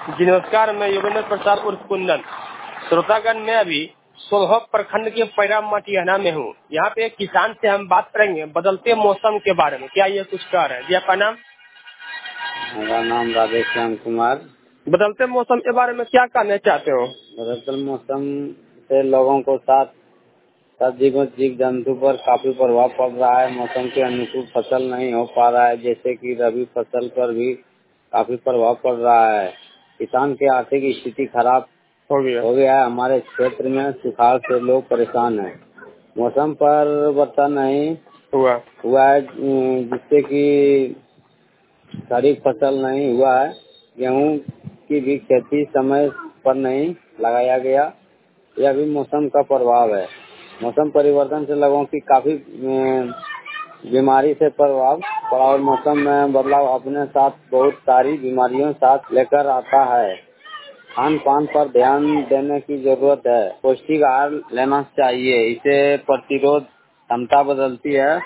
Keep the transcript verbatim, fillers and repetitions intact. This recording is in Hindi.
जी नमस्कार, मैं योगेंद्र प्रसाद उर्फ कुंदन। श्रोतागण, मैं अभी सोलहप प्रखंड के पैरा मटियाना में हूँ। यहाँ पे एक किसान से हम बात करेंगे बदलते मौसम के बारे में। क्या ये कुछ कह रहे हैं? जी आपका नाम? मेरा नाम राधेश्याम कुमार। बदलते मौसम के बारे में क्या कहना चाहते हो? बदलते मौसम से लोगों को साथ साथ जीव जीव जंतु पर काफी प्रभाव पड़ रहा है। मौसम के अनुकूल फसल नहीं हो पा रहा है, जैसे कि रबी फसल पर भी काफी प्रभाव पड़ रहा है। किसान की आर्थिक स्थिति खराब हो गया हो गया है। हमारे क्षेत्र में सुखाड़ से लोग परेशान हैं। मौसम परिवर्तन नहीं हुआ हुआ है, जिससे कि खरीफ फसल नहीं हुआ है। गेहूं की भी खेती समय पर नहीं लगाया गया। यह भी मौसम का प्रभाव है। मौसम परिवर्तन से लोगों की काफी बीमारी से प्रभाव पड़ा और मौसम में बदलाव अपने साथ बहुत सारी बीमारियों साथ लेकर आता है। खान पान पर ध्यान देने की जरूरत है। पौष्टिक आहार लेना चाहिए, इसे प्रतिरोध क्षमता बदलती है।